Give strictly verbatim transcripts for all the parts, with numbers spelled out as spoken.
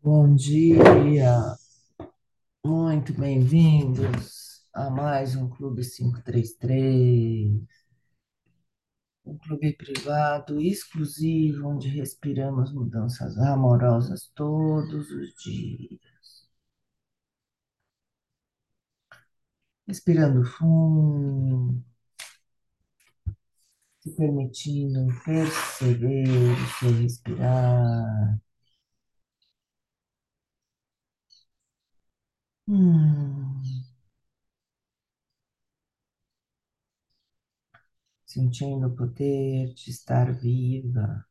Bom dia, muito bem-vindos a mais um Clube quinhentos e trinta e três, um clube privado exclusivo onde respiramos mudanças amorosas todos os dias, respirando fundo, se permitindo perceber o seu respirar. Hum, Sentindo o poder de estar viva,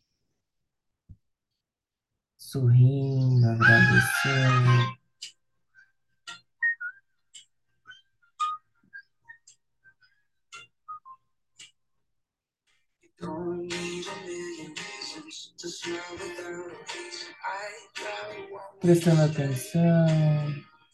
sorrindo, agradecendo. Prestando atenção,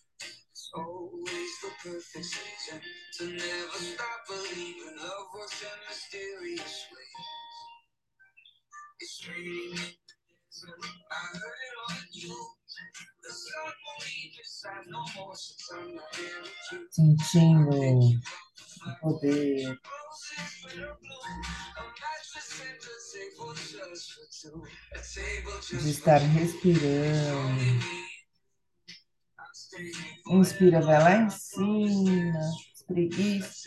sentindo o poder de estar respirando. Inspira, vai lá em cima, espreguiça.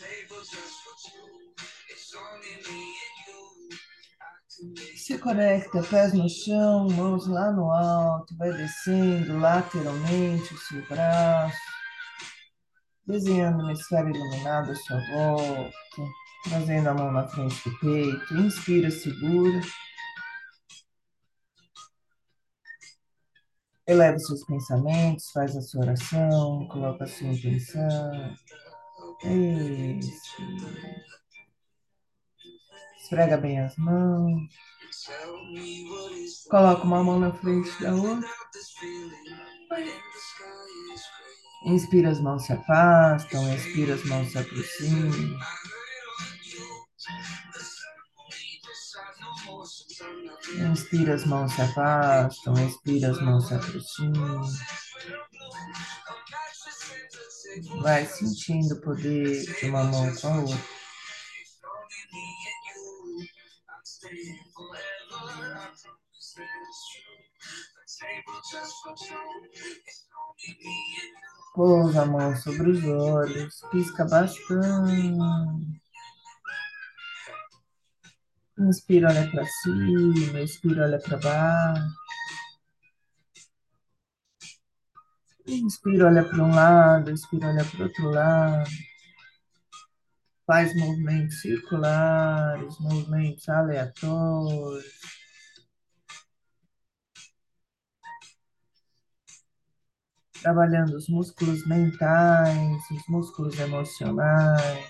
Se conecta, pés no chão, mãos lá no alto, vai descendo lateralmente o seu braço, desenhando uma esfera iluminada à sua volta, trazendo a mão na frente do peito. Inspira, segura, eleva os seus pensamentos, faz a sua oração, coloca a sua intenção. Isso. Esfrega bem as mãos. Coloca uma mão na frente da outra. Inspira, as mãos se afastam. Expira, as mãos se aproximam. Inspira, as mãos se afastam. Expira, as mãos se aproximam. Vai sentindo o poder de uma mão com a outra. Pousa a mão sobre os olhos, pisca bastante. Inspira, olha para cima, expira, olha para baixo. Inspira, olha para um lado, expira, olha para o outro lado. Faz movimentos circulares, movimentos aleatórios. Trabalhando os músculos mentais, os músculos emocionais.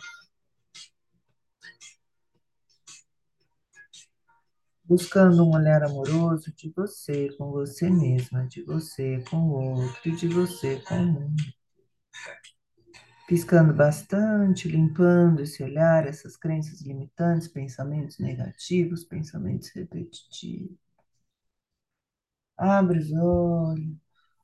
Buscando um olhar amoroso de você com você mesma, de você com o outro e de você com o mundo. Piscando bastante, limpando esse olhar, essas crenças limitantes, pensamentos negativos, pensamentos repetitivos. Abre os olhos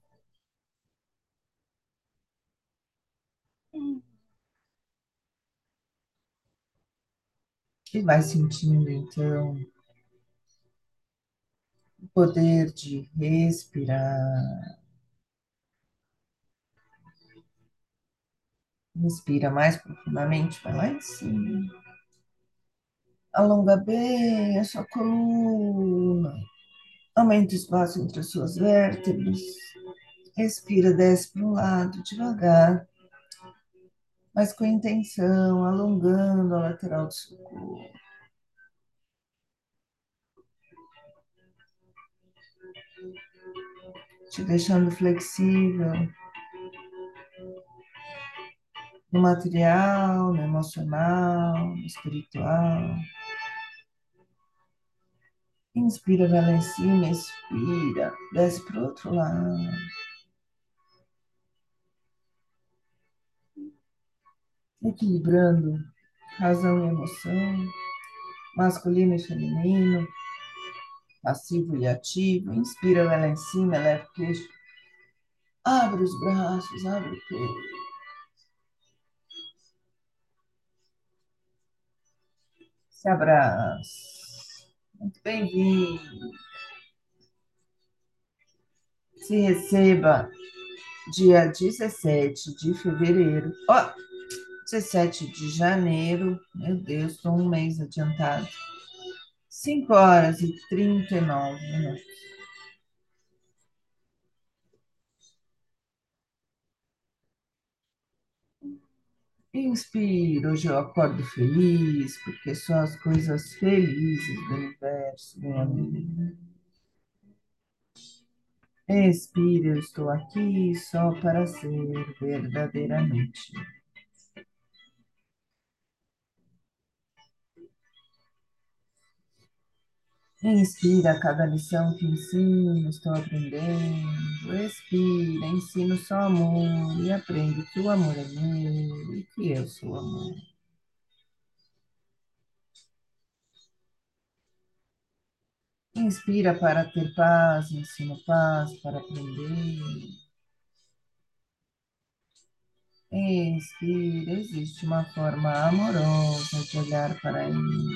e vai sentindo então o poder de respirar. Inspira mais profundamente, vai lá em cima. Alonga bem a sua coluna. Aumenta o espaço entre as suas vértebras. Respira, desce para um lado devagar, mas com intenção, alongando a lateral do seu corpo, te deixando flexível no material, no emocional, no espiritual. Inspira, vai lá em cima, expira, desce para o outro lado. Equilibrando razão e emoção, masculino e feminino, passivo e ativo. Inspira, vai lá em cima, eleva o queixo. Abre os braços, abre o peito. Se abraça. Muito bem-vindo. Se receba dia dezessete de fevereiro. Ó, dezessete de janeiro. Meu Deus, estou um mês adiantado. Cinco horas e trinta e nove minutos. Inspiro, hoje eu acordo feliz, porque só as coisas felizes do universo vêm a mim. Expiro, eu estou aqui só para ser verdadeiramente. Inspira cada lição que ensino, estou aprendendo. Expira, ensino só amor e aprendo que o amor é meu e que eu sou amor. Inspira para ter paz, ensino paz para aprender. Expira, existe uma forma amorosa de olhar para ele.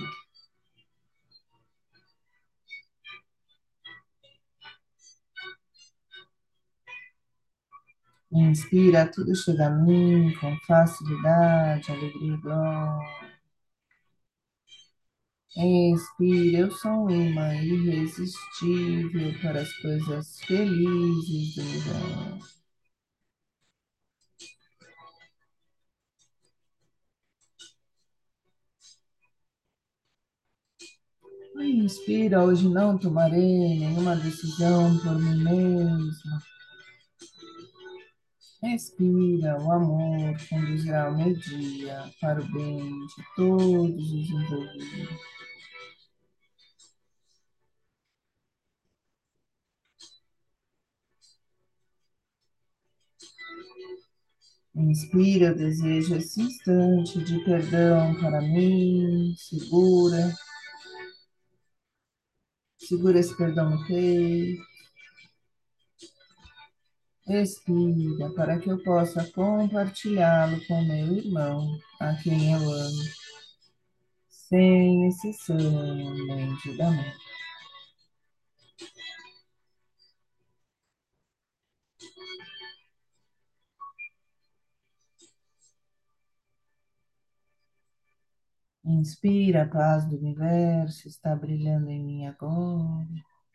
Inspira, tudo chega a mim com facilidade, alegria e glória. Expira, eu sou um imã irresistível para as coisas felizes do universo. Inspira, hoje não tomarei nenhuma decisão por mim mesmo. Respira, o amor conduzirá o meu dia para o bem de todos os envolvidos. Inspira, eu desejo esse instante de perdão para mim. Segura, segura esse perdão no peito. Expira, para que eu possa compartilhá-lo com meu irmão, a quem eu amo, sem exceção nem julgamento. Inspira, a paz do universo está brilhando em mim agora.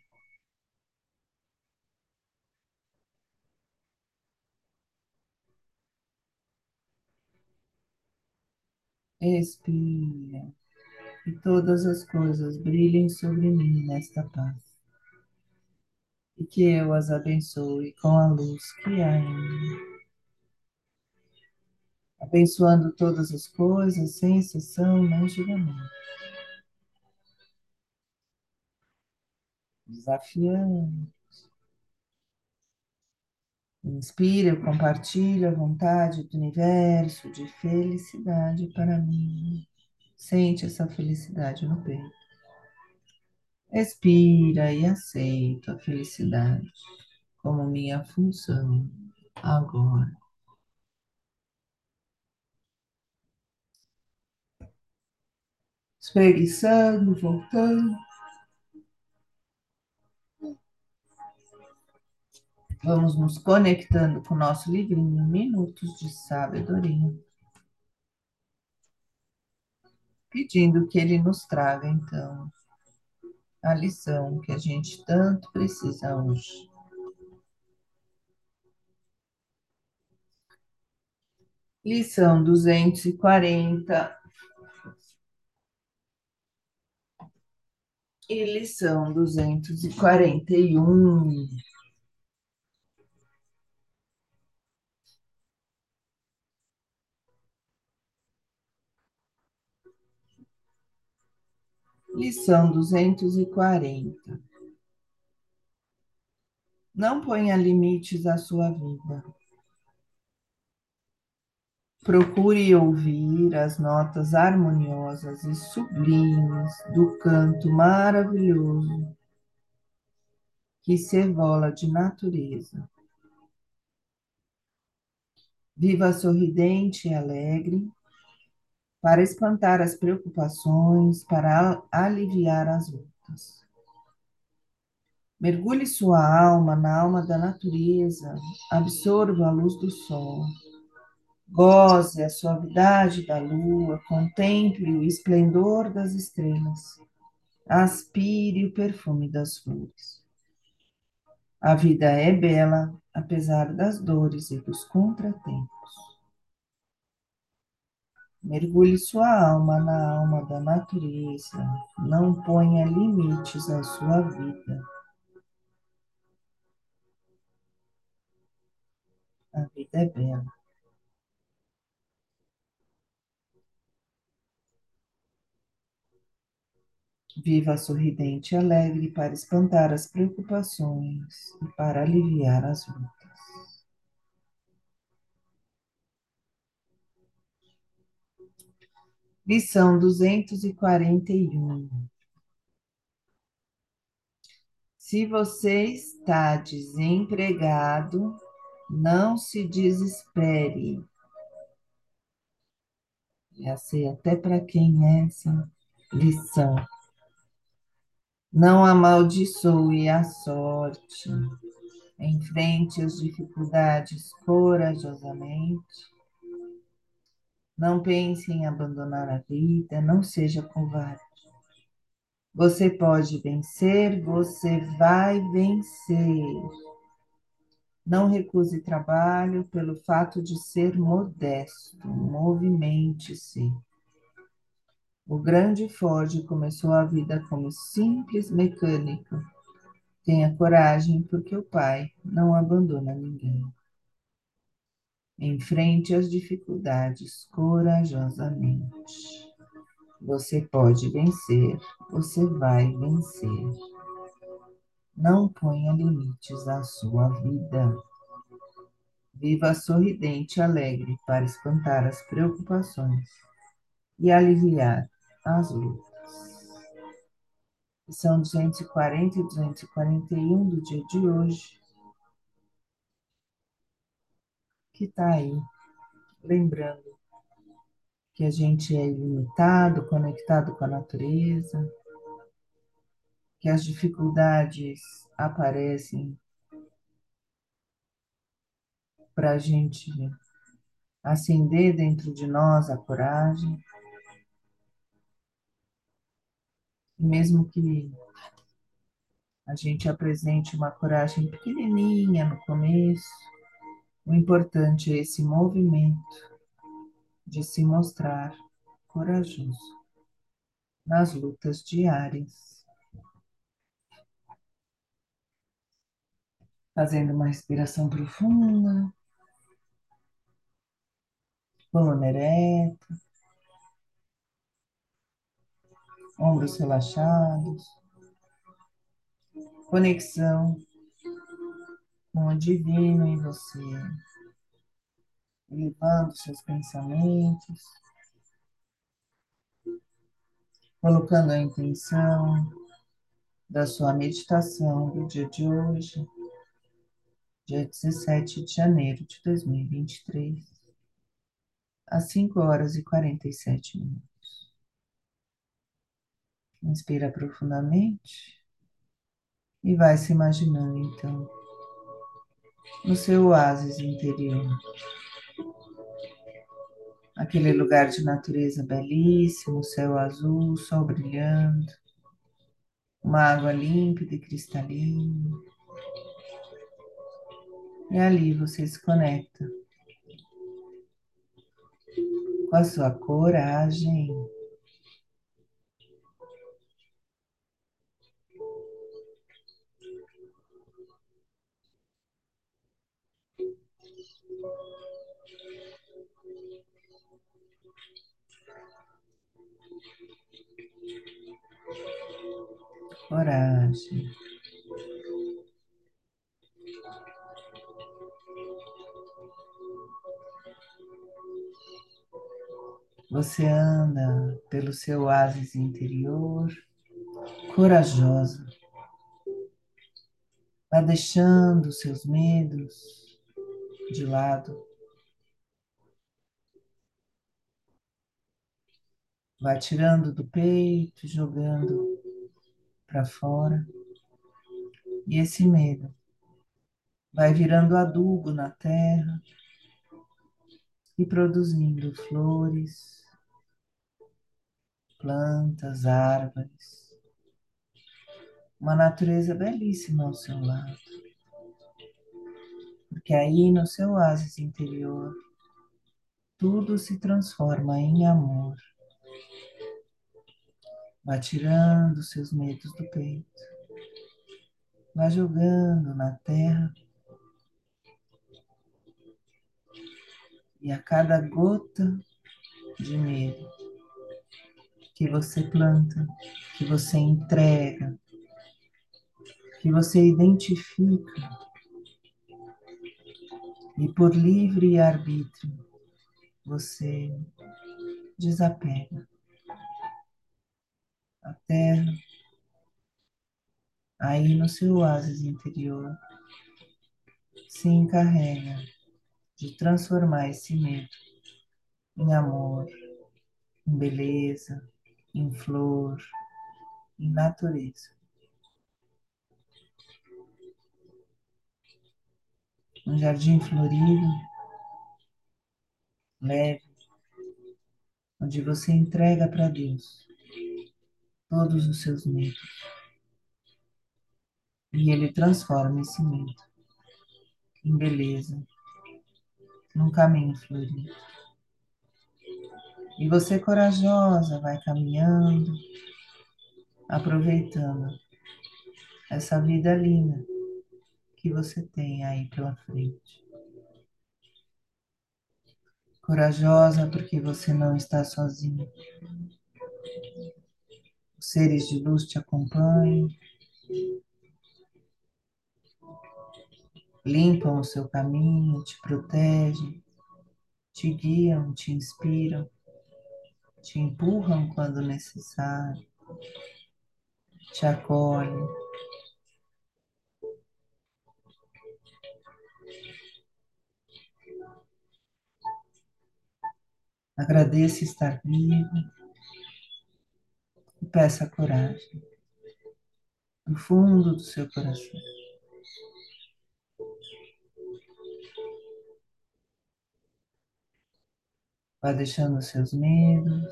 Expira, e todas as coisas brilhem sobre mim nesta paz, e que eu as abençoe com a luz que há em mim, abençoando todas as coisas, sem exceção nem julgamento, desafiando. Inspira, eu compartilho a vontade do universo de felicidade para mim. Sente essa felicidade no peito. Expira e aceito a felicidade como minha função agora. Espreguiçando, voltando. Vamos nos conectando com o nosso livrinho Minutos de Sabedoria, pedindo que ele nos traga, então, a lição que a gente tanto precisa hoje. Lição duzentos e quarenta e lição duzentos e quarenta e um. Lição duzentos e quarenta. Não ponha limites à sua vida. Procure ouvir as notas harmoniosas e sublimes do canto maravilhoso que se evola de natureza. Viva sorridente e alegre, para espantar as preocupações, para aliviar as lutas. Mergulhe sua alma na alma da natureza, absorva a luz do sol, goze a suavidade da lua, contemple o esplendor das estrelas, aspire o perfume das flores. A vida é bela, apesar das dores e dos contratempos. Mergulhe sua alma na alma da natureza, não ponha limites à sua vida. A vida é bela. Viva sorridente e alegre para espantar as preocupações e para aliviar as lutas. Lição duzentos e quarenta e um. Se você está desempregado, não se desespere. Já sei até para quem é essa lição. Não amaldiçoe a sorte. Enfrente as dificuldades corajosamente. Não pense em abandonar a vida, não seja covarde. Você pode vencer, você vai vencer. Não recuse trabalho pelo fato de ser modesto. Movimente-se. O grande Ford começou a vida como simples mecânico. Tenha coragem, porque o pai não abandona ninguém. Enfrente as dificuldades corajosamente. Você pode vencer, você vai vencer. Não ponha limites à sua vida. Viva sorridente e alegre para espantar as preocupações e aliviar as lutas. São duzentos e quarenta e duzentos e quarenta e um do dia de hoje, que está aí, lembrando que a gente é ilimitado, conectado com a natureza, que as dificuldades aparecem para a gente acender dentro de nós a coragem, e mesmo que a gente apresente uma coragem pequenininha no começo, o importante é esse movimento de se mostrar corajoso nas lutas diárias. Fazendo uma respiração profunda, coluna ereta, ombros relaxados, conexão com o divino em você, elevando seus pensamentos, colocando a intenção da sua meditação do dia de hoje, dia dezessete de janeiro de dois mil e vinte e três, às cinco horas e quarenta e sete minutos. Inspira profundamente e vai se imaginando, então, no seu oásis interior. Aquele lugar de natureza belíssimo, céu azul, sol brilhando, uma água límpida e cristalina. E ali você se conecta com a sua coragem. Coragem. Você anda pelo seu oásis interior, corajosa, Vai deixando os seus medos de lado, vai tirando do peito, jogando para fora. E esse medo vai virando adubo na terra e produzindo flores, plantas, árvores, uma natureza belíssima ao seu lado. Porque aí no seu oásis interior, tudo se transforma em amor. Vai tirando seus medos do peito, vai jogando na terra e a cada gota de medo que você planta, que você entrega, que você identifica e por livre arbítrio você desapega. A terra, aí no seu oásis interior, se encarrega de transformar esse medo em amor, em beleza, em flor, em natureza. Um jardim florido, leve, onde você entrega para Deus todos os seus medos e Ele transforma esse medo em beleza, num caminho florido. E você, corajosa, vai caminhando, aproveitando essa vida linda que você tem aí pela frente. Corajosa porque você não está sozinha. Os seres de luz te acompanham, limpam o seu caminho, te protegem, te guiam, te inspiram, te empurram quando necessário, te acolhem. Agradeça estar vivo e peça coragem do fundo do seu coração. Vá deixando os seus medos,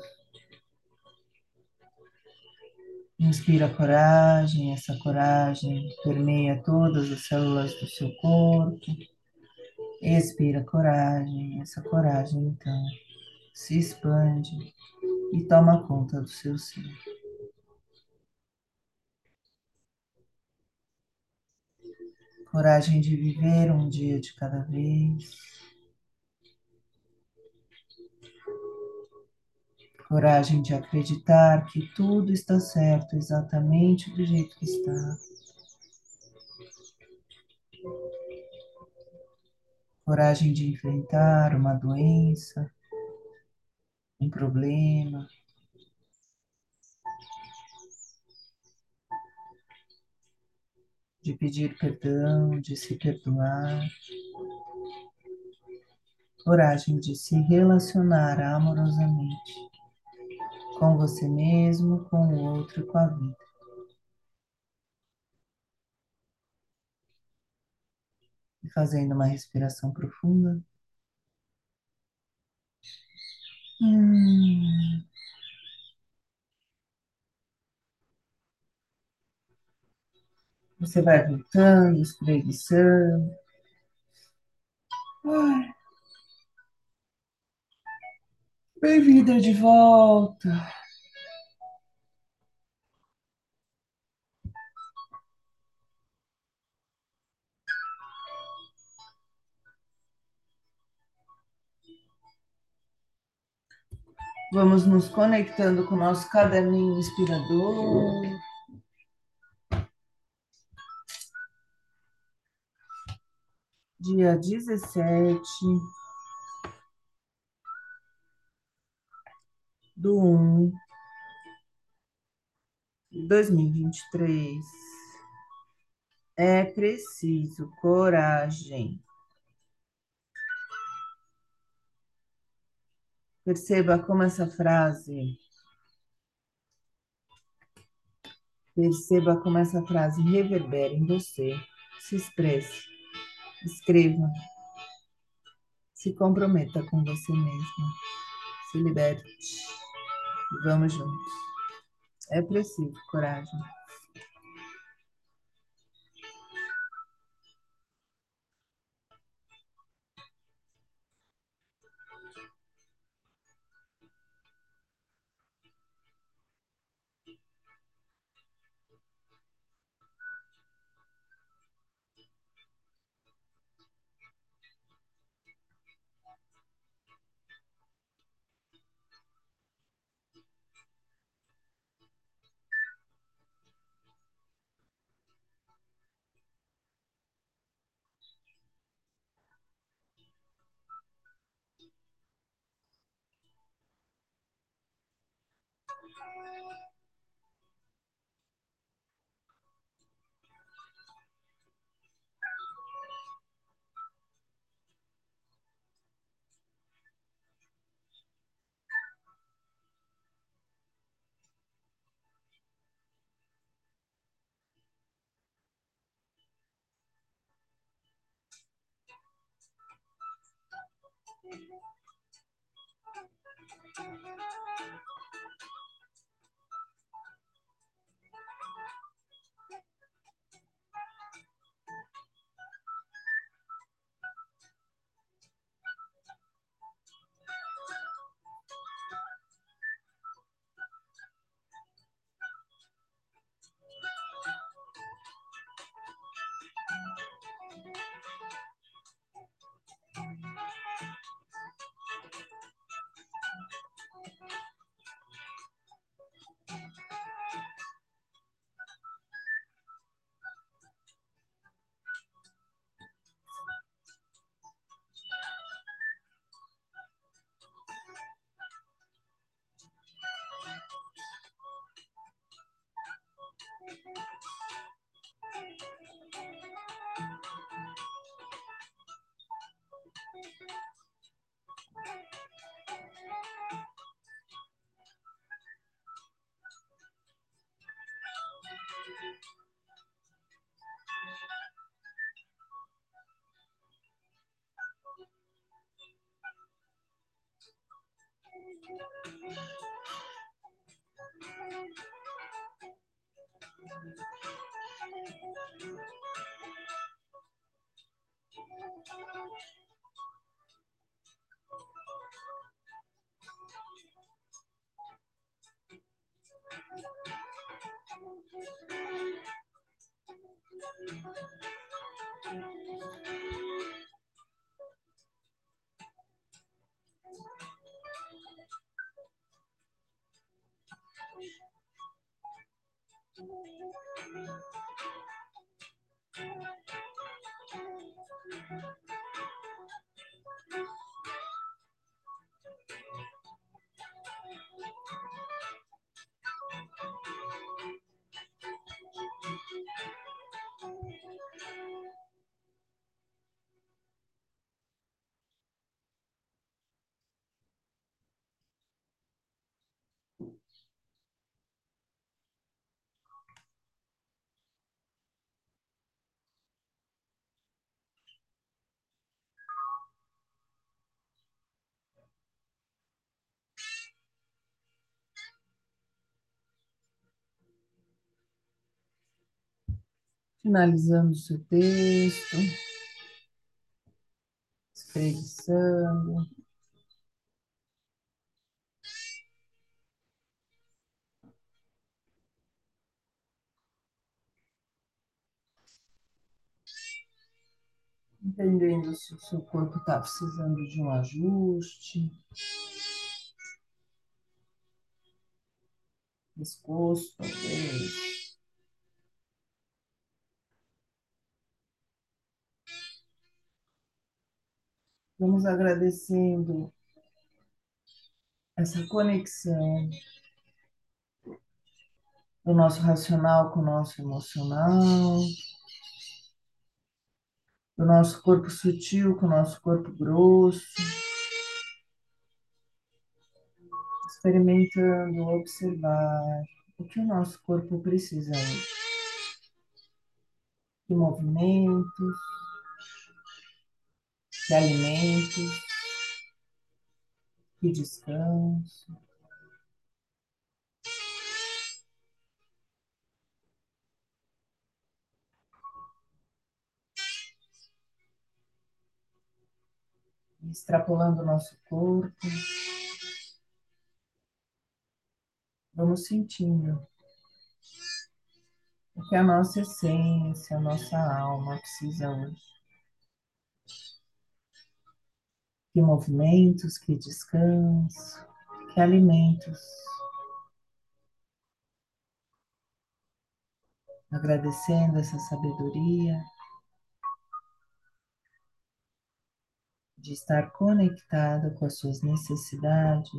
inspira coragem, essa coragem permeia todas as células do seu corpo. Expira coragem, essa coragem então se expande e toma conta do seu ser. Coragem de viver um dia de cada vez. Coragem de acreditar que tudo está certo exatamente do jeito que está. Coragem de enfrentar uma doença, um problema. De pedir perdão, de se perdoar. Coragem de se relacionar amorosamente com você mesmo, com o outro e com a vida. E fazendo uma respiração profunda. Hum, você vai voltando, espreguiçando. Ai, bem-vinda de volta. Vamos nos conectando com o nosso caderninho inspirador. Dia dezessete do um de dois mil e vinte e três. É preciso coragem. Perceba como essa frase, perceba como essa frase reverbera em você. Se expresse, escreva, se comprometa com você mesmo, se liberte. Vamos juntos. É preciso coragem. Finalizando o seu texto, espreguiçando. Entendendo se o seu corpo está precisando de um ajuste, pescoço, talvez. Vamos agradecendo essa conexão do nosso racional com o nosso emocional. do nosso corpo sutil com o nosso corpo grosso, experimentando observar o que o nosso corpo precisa hoje, que movimentos, que alimentos, que descanso. Extrapolando o nosso corpo, vamos sentindo o que a nossa essência, a nossa alma precisa hoje. Que movimentos, que descanso, que alimentos. Agradecendo essa sabedoria de estar conectada com as suas necessidades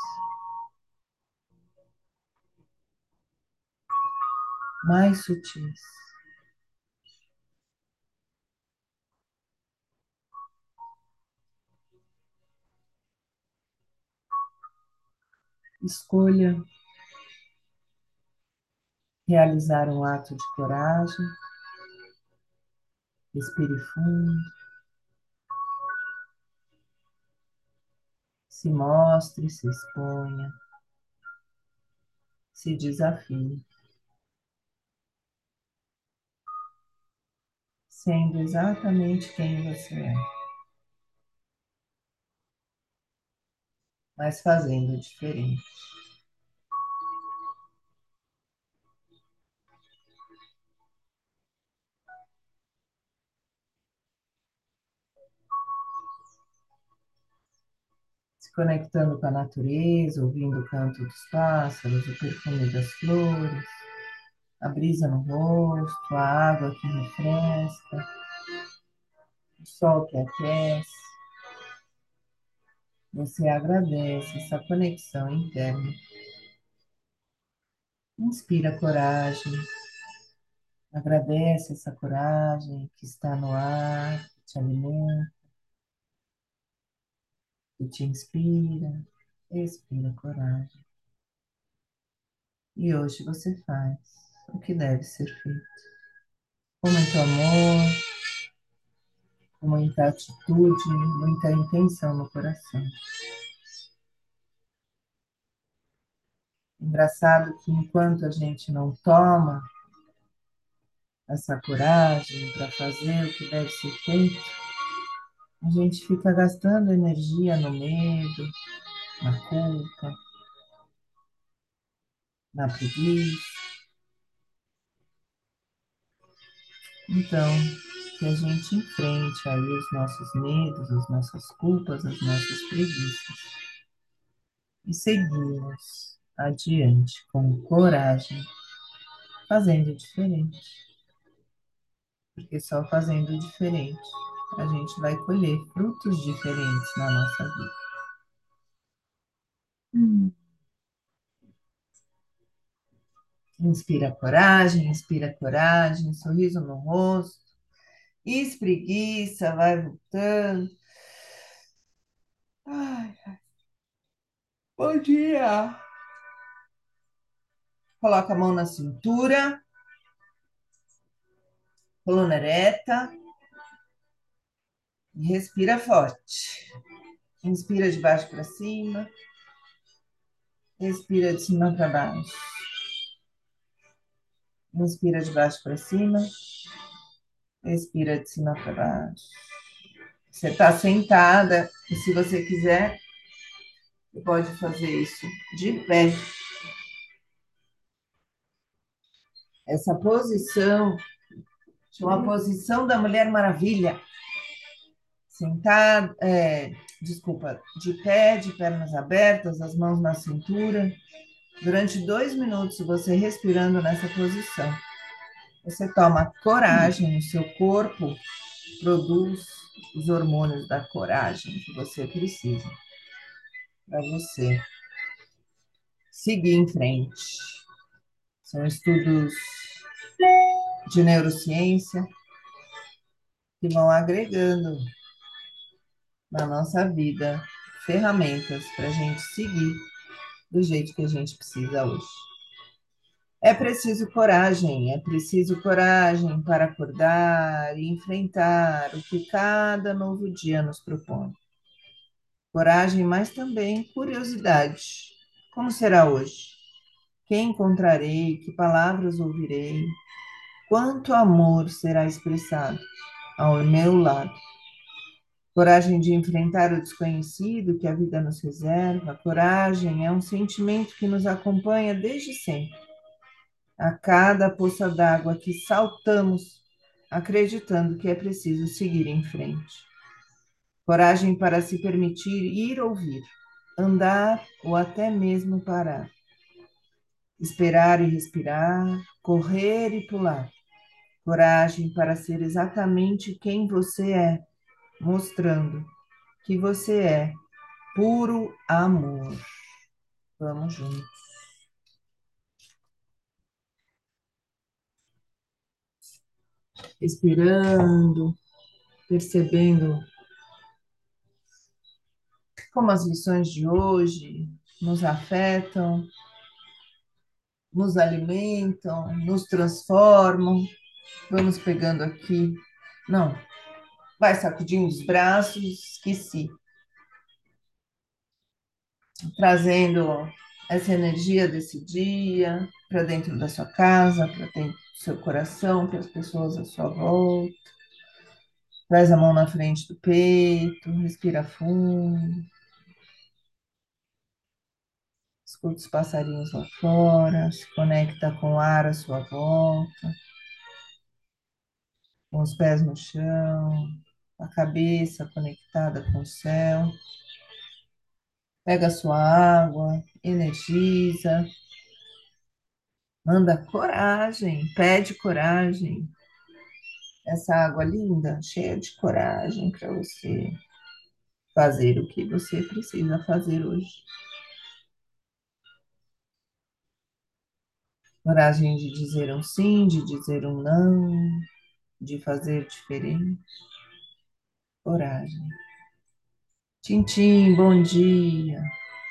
mais sutis. Escolha realizar um ato de coragem, respire fundo, se mostre, se exponha, se desafie, sendo exatamente quem você é, mas fazendo diferente. Se conectando com a natureza, ouvindo o canto dos pássaros, o perfume das flores, a brisa no rosto, a água que refresca, o sol que aquece. Você agradece essa conexão interna. Inspira coragem, agradece essa coragem que está no ar, que te alimenta, que te inspira. Expira coragem. E hoje você faz o que deve ser feito. Com muito amor, com muita atitude, muita intenção no coração. Engraçado que enquanto a gente não toma essa coragem para fazer o que deve ser feito, a gente fica gastando energia no medo, na culpa, na preguiça. Então, que a gente enfrente aí os nossos medos, as nossas culpas, as nossas preguiças e seguimos adiante com coragem, fazendo diferente. Porque só fazendo diferente a gente vai colher frutos diferentes na nossa vida. Hum. Inspira coragem, inspira coragem, sorriso no rosto, espreguiça, vai voltando. Ai, bom dia! Coloca a mão na cintura, coluna ereta e respira forte. Inspira de baixo para cima, expira de cima para baixo. Inspira de baixo para cima, expira de cima para baixo. Você está sentada e se você quiser, você pode fazer isso de pé. Essa posição chama posição da Mulher Maravilha. Sentada, é, desculpa, de pé, de pernas abertas, as mãos na cintura. Durante dois minutos, você respirando nessa posição. Você toma coragem, o seu corpo produz os hormônios da coragem que você precisa para você seguir em frente. São estudos de neurociência que vão agregando na nossa vida ferramentas para a gente seguir do jeito que a gente precisa hoje. É preciso coragem, é preciso coragem para acordar e enfrentar o que cada novo dia nos propõe. Coragem, mas também curiosidade. Como será hoje? Quem encontrarei? Que palavras ouvirei? Quanto amor será expressado ao meu lado? Coragem de enfrentar o desconhecido que a vida nos reserva. Coragem é um sentimento que nos acompanha desde sempre. A cada poça d'água que saltamos, acreditando que é preciso seguir em frente. Coragem para se permitir ir ouvir, andar ou até mesmo parar. Esperar e respirar, correr e pular. Coragem para ser exatamente quem você é, mostrando que você é puro amor. Vamos juntos. Respirando, percebendo como as lições de hoje nos afetam, nos alimentam, nos transformam. Vamos pegando aqui. Não, vai sacudindo os braços, esqueci. Trazendo essa energia desse dia para dentro da sua casa, para dentro do seu coração, para as pessoas à sua volta. Traz a mão na frente do peito, respira fundo, escuta os passarinhos lá fora, se conecta com o ar à sua volta, com os pés no chão, a cabeça conectada com o céu. Pega a sua água, energiza, manda coragem, pede coragem. Essa água linda, cheia de coragem para você fazer o que você precisa fazer hoje. Coragem de dizer um sim, de dizer um não, de fazer diferente. Coragem. Tintim, bom dia.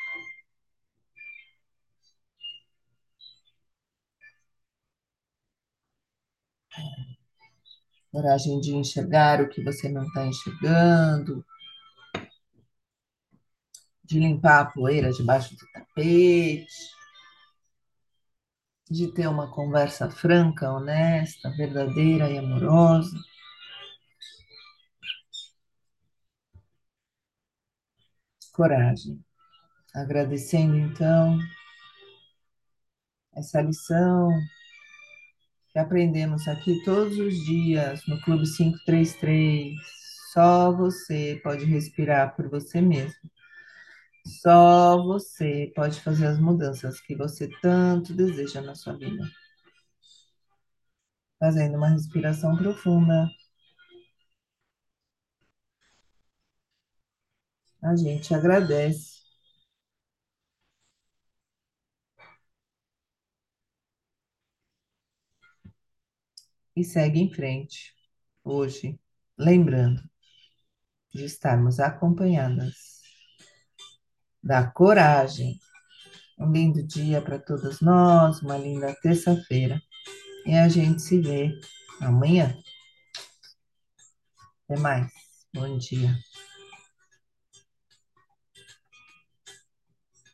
Coragem de enxergar o que você não está enxergando, de limpar a poeira debaixo do tapete, de ter uma conversa franca, honesta, verdadeira e amorosa. Coragem. Agradecendo então essa lição que aprendemos aqui todos os dias no Clube quinhentos e trinta e três. Só você pode respirar por você mesmo. Só você pode fazer as mudanças que você tanto deseja na sua vida. Fazendo uma respiração profunda, a gente agradece e segue em frente. Hoje, lembrando de estarmos acompanhadas da coragem. Um lindo dia para todos nós, uma linda terça-feira. E a gente se vê amanhã. Até mais. Bom dia.